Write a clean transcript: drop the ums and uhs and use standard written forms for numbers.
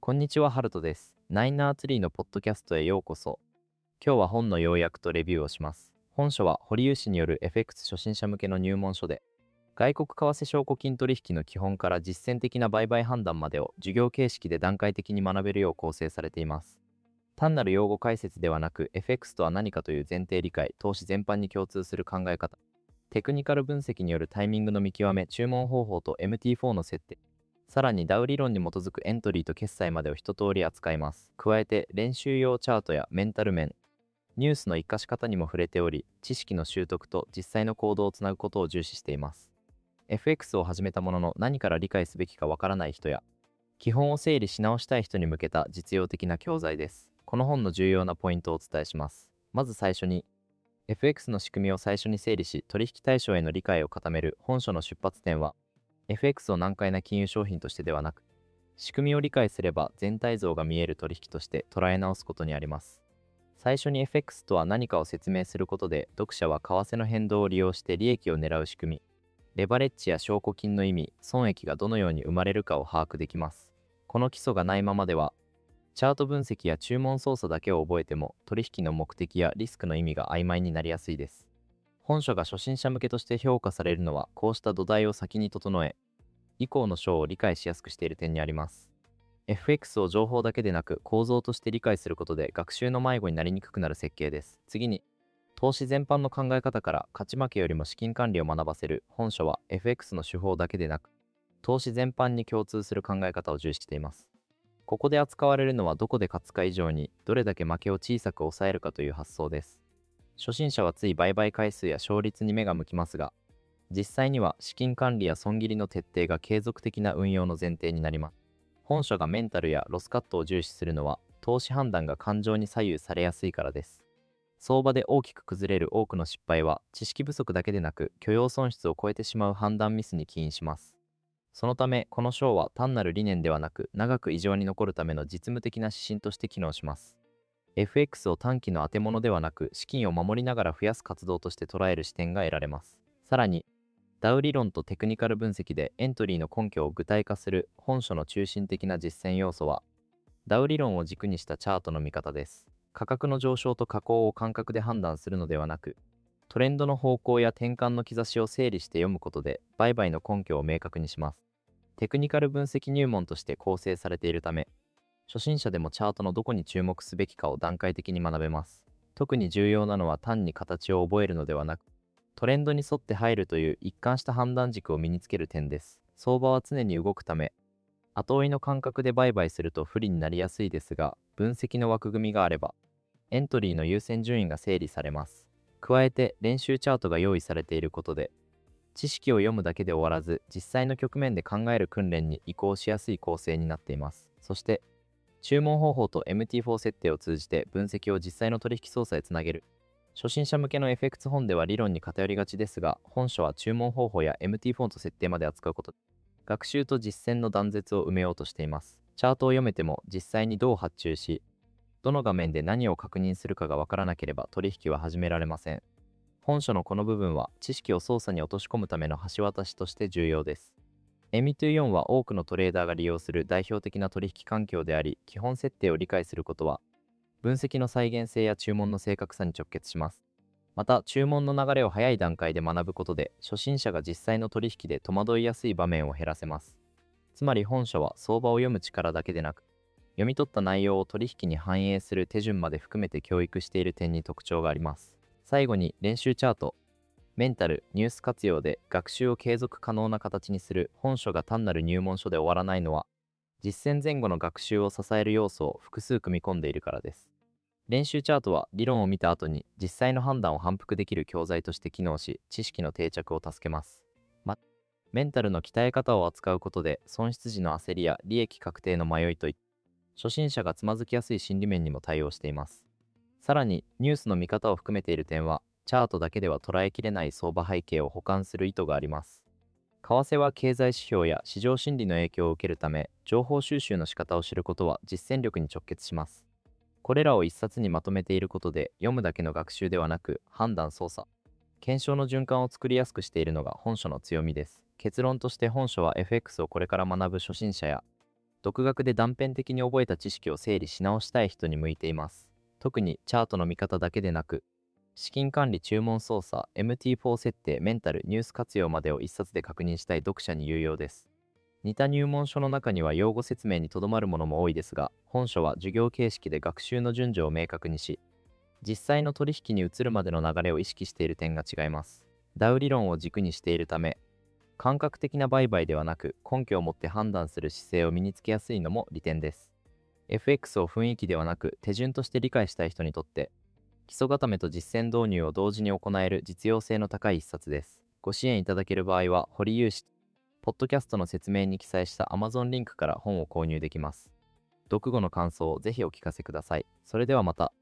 こんにちは、ハルトです。ナイナーツリーのポッドキャストへようこそ。今日は本の要約とレビューをします。本書は堀井氏による FX 初心者向けの入門書で、外国為替証拠金取引の基本から実践的な売買判断までを授業形式で段階的に学べるよう構成されています。単なる用語解説ではなく、FX とは何かという前提理解、投資全般に共通する考え方、テクニカル分析によるタイミングの見極め、注文方法と MT4 の設定、さらにダウ理論に基づくエントリーと決済までを一通り扱います。加えて練習用チャートやメンタル面、ニュースの活かし方にも触れており、知識の習得と実際の行動をつなぐことを重視しています。FX を始めたものの何から理解すべきかわからない人や、基本を整理し直したい人に向けた実用的な教材です。この本の重要なポイントをお伝えします。まず最初に、FX の仕組みを最初に整理し、取引対象への理解を固める本書の出発点は、FX を難解な金融商品としてではなく、仕組みを理解すれば全体像が見える取引として捉え直すことにあります。最初に FX とは何かを説明することで、読者は為替の変動を利用して利益を狙う仕組み、レバレッジや証拠金の意味、損益がどのように生まれるかを把握できます。この基礎がないままでは、チャート分析や注文操作だけを覚えても、取引の目的やリスクの意味が曖昧になりやすいです。本書が初心者向けとして評価されるのは、こうした土台を先に整え、以降の章を理解しやすくしている点にあります。FX を情報だけでなく構造として理解することで学習の迷子になりにくくなる設計です。次に、投資全般の考え方から勝ち負けよりも資金管理を学ばせる本書は FX の手法だけでなく、投資全般に共通する考え方を重視しています。ここで扱われるのはどこで勝つか以上にどれだけ負けを小さく抑えるかという発想です。初心者はつい売買回数や勝率に目が向きますが、実際には資金管理や損切りの徹底が継続的な運用の前提になります。本書がメンタルやロスカットを重視するのは、投資判断が感情に左右されやすいからです。相場で大きく崩れる多くの失敗は、知識不足だけでなく許容損失を超えてしまう判断ミスに起因します。そのため、この章は単なる理念ではなく、長く異常に残るための実務的な指針として機能します。FX を短期の当て物ではなく、資金を守りながら増やす活動として捉える視点が得られます。さらに、ダウ理論とテクニカル分析でエントリーの根拠を具体化する本書の中心的な実践要素は、ダウ理論を軸にしたチャートの見方です。価格の上昇と下降を感覚で判断するのではなく、トレンドの方向や転換の兆しを整理して読むことで売買の根拠を明確にします。テクニカル分析入門として構成されているため、初心者でもチャートのどこに注目すべきかを段階的に学べます。特に重要なのは単に形を覚えるのではなく、トレンドに沿って入るという一貫した判断軸を身につける点です。相場は常に動くため、後追いの感覚で売買すると不利になりやすいですが、分析の枠組みがあれば、エントリーの優先順位が整理されます。加えて練習チャートが用意されていることで、知識を読むだけで終わらず、実際の局面で考える訓練に移行しやすい構成になっています。そして、注文方法と MT4 設定を通じて分析を実際の取引操作へつなげる。初心者向けの FX 本では理論に偏りがちですが、本書は注文方法や MT4 と設定まで扱うことで、学習と実践の断絶を埋めようとしています。チャートを読めても実際にどう発注し、どの画面で何を確認するかがわからなければ取引は始められません。本書のこの部分は知識を操作に落とし込むための橋渡しとして重要です。MT4 は多くのトレーダーが利用する代表的な取引環境であり、基本設定を理解することは、分析の再現性や注文の正確さに直結します。また、注文の流れを早い段階で学ぶことで、初心者が実際の取引で戸惑いやすい場面を減らせます。つまり本書は相場を読む力だけでなく、読み取った内容を取引に反映する手順まで含めて教育している点に特徴があります。最後に練習チャート、メンタル、ニュース活用で学習を継続可能な形にする本書が単なる入門書で終わらないのは、実践前後の学習を支える要素を複数組み込んでいるからです。練習チャートは理論を見た後に実際の判断を反復できる教材として機能し、知識の定着を助けます。メンタルの鍛え方を扱うことで損失時の焦りや利益確定の迷いといった初心者がつまずきやすい心理面にも対応しています。さらにニュースの見方を含めている点は、チャートだけでは捉えきれない相場背景を補完する意図があります。為替は経済指標や市場心理の影響を受けるため、情報収集の仕方を知ることは実践力に直結します。これらを一冊にまとめていることで、読むだけの学習ではなく、判断操作、検証の循環を作りやすくしているのが本書の強みです。結論として本書は FX をこれから学ぶ初心者や独学で断片的に覚えた知識を整理し直したい人に向いています。特にチャートの見方だけでなく、資金管理、注文操作、MT4 設定、メンタル、ニュース活用までを一冊で確認したい読者に有用です。似た入門書の中には用語説明にとどまるものも多いですが、本書は授業形式で学習の順序を明確にし、実際の取引に移るまでの流れを意識している点が違います。ダウ理論を軸にしているため、感覚的な売買ではなく根拠を持って判断する姿勢を身につけやすいのも利点です。FX を雰囲気ではなく手順として理解したい人にとって、基礎固めと実践導入を同時に行える実用性の高い一冊です。ご支援いただける場合は、堀有志、ポッドキャストの説明に記載した Amazon リンクから本を購入できます。読後の感想をぜひお聞かせください。それではまた。